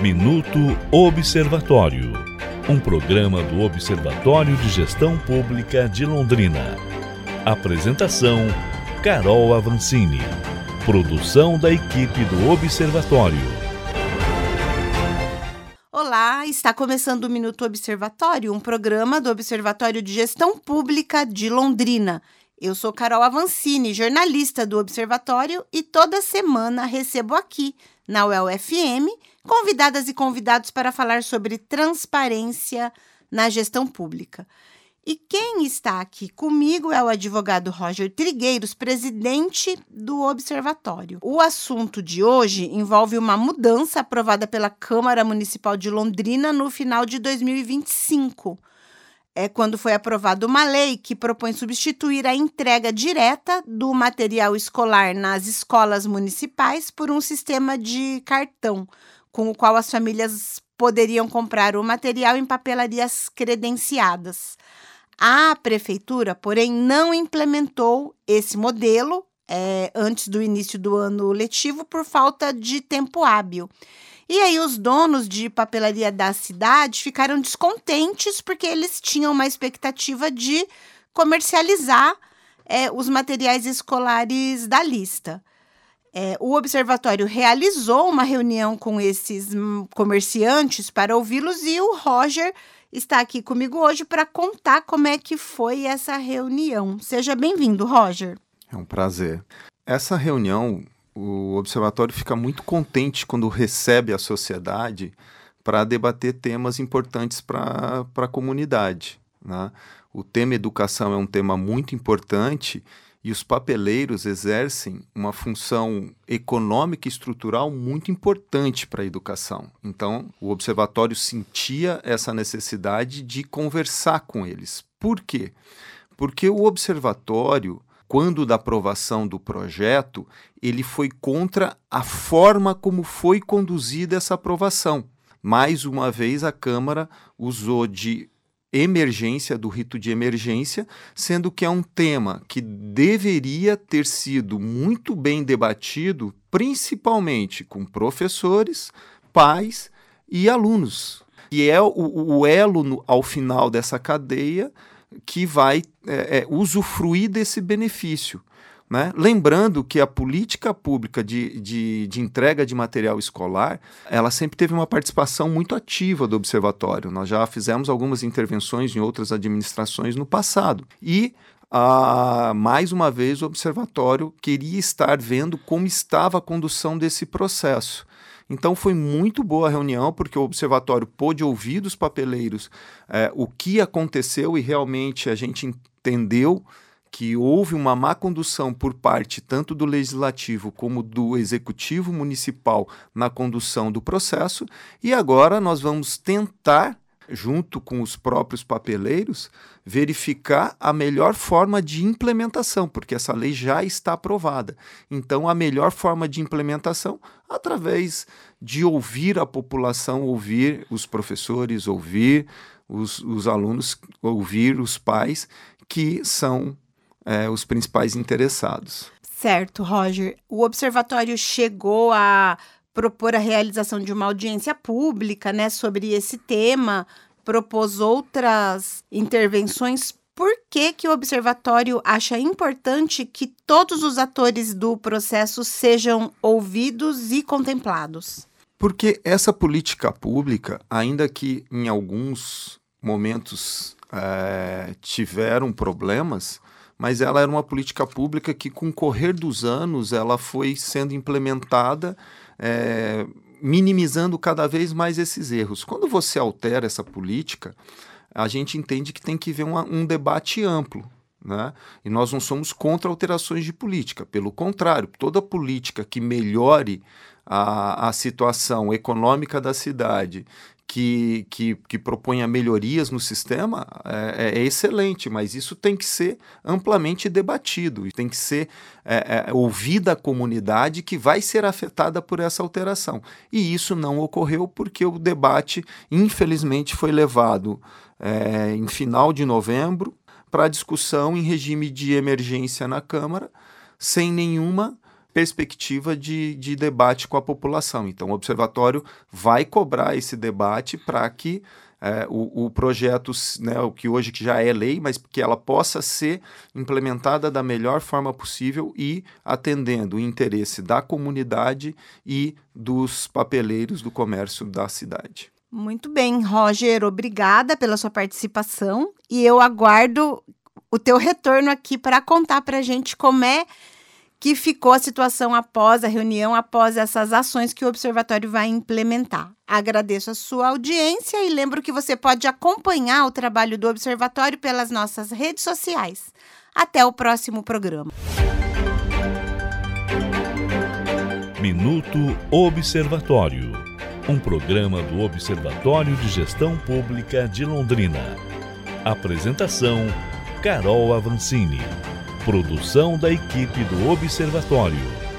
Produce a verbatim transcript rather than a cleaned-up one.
Minuto Observatório, um programa do Observatório de Gestão Pública de Londrina. Apresentação: Carol Avancini. Produção da equipe do Observatório. Olá, está começando o Minuto Observatório, um programa do Observatório de Gestão Pública de Londrina. Eu sou Carol Avancini, jornalista do Observatório, e toda semana recebo aqui, na U E L F M, convidadas e convidados para falar sobre transparência na gestão pública. E quem está aqui comigo é o advogado Roger Trigueiros, presidente do Observatório. O assunto de hoje envolve uma mudança aprovada pela Câmara Municipal de Londrina no final de dois mil e vinte e cinco. É quando foi aprovada uma lei que propõe substituir a entrega direta do material escolar nas escolas municipais por um sistema de cartão, com o qual as famílias poderiam comprar o material em papelarias credenciadas. A prefeitura, porém, não implementou esse modelo é, antes do início do ano letivo por falta de tempo hábil. E aí os donos de papelaria da cidade ficaram descontentes porque eles tinham uma expectativa de comercializar é, os materiais escolares da lista. É, o Observatório realizou uma reunião com esses hum, comerciantes para ouvi-los e o Roger está aqui comigo hoje para contar como é que foi essa reunião. Seja bem-vindo, Roger. É um prazer. Essa reunião, o Observatório fica muito contente quando recebe a sociedade para debater temas importantes para a comunidade, né? O tema educação é um tema muito importante e os papeleiros exercem uma função econômica e estrutural muito importante para a educação. Então, o Observatório sentia essa necessidade de conversar com eles. Por quê? Porque o Observatório, quando da aprovação do projeto, ele foi contra a forma como foi conduzida essa aprovação. Mais uma vez, a Câmara usou de emergência, do rito de emergência, sendo que é um tema que deveria ter sido muito bem debatido, principalmente com professores, pais e alunos. E é o, o elo no, ao final dessa cadeia que vai é, é, usufruir desse benefício, né? Lembrando que a política pública de, de, de entrega de material escolar, ela sempre teve uma participação muito ativa do Observatório. Nós já fizemos algumas intervenções em outras administrações no passado. E, ah, mais uma vez, o Observatório queria estar vendo como estava a condução desse processo. Então foi muito boa a reunião, porque o Observatório pôde ouvir dos papeleiros eh, o que aconteceu e realmente a gente entendeu que houve uma má condução por parte tanto do Legislativo como do Executivo Municipal na condução do processo, e agora nós vamos tentar, junto com os próprios papeleiros, verificar a melhor forma de implementação, porque essa lei já está aprovada. Então, a melhor forma de implementação, através de ouvir a população, ouvir os professores, ouvir os, os alunos, ouvir os pais, que são É, os principais interessados. Certo, Roger. O Observatório chegou a propor a realização de uma audiência pública, né, sobre esse tema, propôs outras intervenções. Por que que o Observatório acha importante que todos os atores do processo sejam ouvidos e contemplados? Porque essa política pública, ainda que em alguns momentos é, tiveram problemas, mas ela era uma política pública que, com o correr dos anos, ela foi sendo implementada, é, minimizando cada vez mais esses erros. Quando você altera essa política, a gente entende que tem que haver uma, um debate amplo, né? E nós não somos contra alterações de política. Pelo contrário, toda política que melhore a, a situação econômica da cidade, Que, que, que proponha melhorias no sistema, é, é excelente, mas isso tem que ser amplamente debatido, e tem que ser é, é, ouvida a comunidade que vai ser afetada por essa alteração. E isso não ocorreu porque o debate, infelizmente, foi levado é, em final de novembro para discussão em regime de emergência na Câmara, sem nenhuma perspectiva de, de debate com a população. Então, o Observatório vai cobrar esse debate para que é, o, o projeto, né, o que hoje que já é lei, mas que ela possa ser implementada da melhor forma possível e atendendo o interesse da comunidade e dos papeleiros do comércio da cidade. Muito bem, Roger, obrigada pela sua participação e eu aguardo o teu retorno aqui para contar para a gente como é que ficou a situação após a reunião, após essas ações que o Observatório vai implementar. Agradeço a sua audiência e lembro que você pode acompanhar o trabalho do Observatório pelas nossas redes sociais. Até o próximo programa. Minuto Observatório, um programa do Observatório de Gestão Pública de Londrina. Apresentação: Carol Avancini. Produção da equipe do Observatório.